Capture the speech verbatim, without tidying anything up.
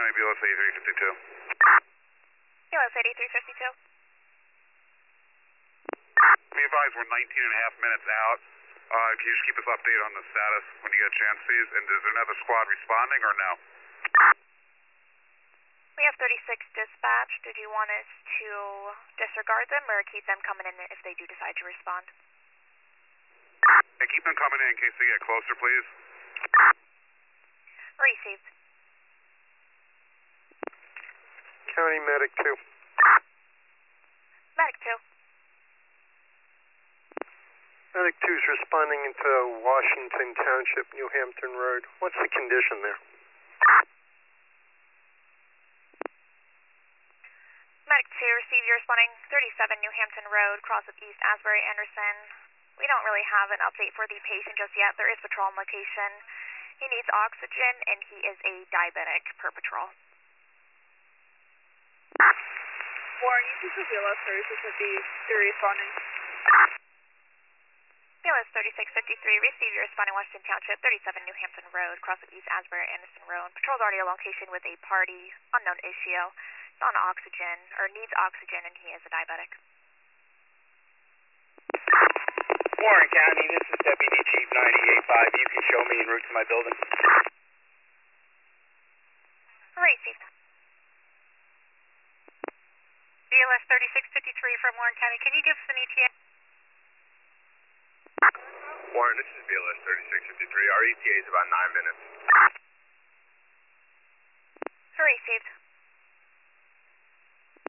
County, B L S eighty-three fifty-two. B L S eighty-three fifty-two. Be advised, we're nineteen and a half minutes out. Uh, can you just keep us updated on the status when you get a chance, please? And is there another squad responding or no? We have thirty-six dispatch. Did you want us to disregard them or keep them coming in if they do decide to respond? And keep them coming in in case they get closer, please. Received. County Medic two. Medic two. Medic two is responding into Washington Township, New Hampton Road. What's the condition there? Medic two, receive your responding thirty-seven New Hampton Road, cross of East Asbury Anderson. We don't really have an update for the patient just yet. There is patrol on location. He needs oxygen and he is a diabetic per patrol. Warren, you can B L S thirty-six fifty-three responding. B L S thirty-six fifty-three, receive your responding Washington Township, thirty-seven New Hampton Road, cross of East Asbury Anderson Road. Patrol's already on location with a party, unknown issue. He's on oxygen, or needs oxygen, and he is a diabetic. Warren County, this is Deputy Chief ninety-eight five. You can show me en route to my building. Received. B L S thirty-six fifty-three from Warren County. Can you give us an E T A? Warren, this is B L S thirty-six fifty-three. Our E T A is about nine minutes. Received.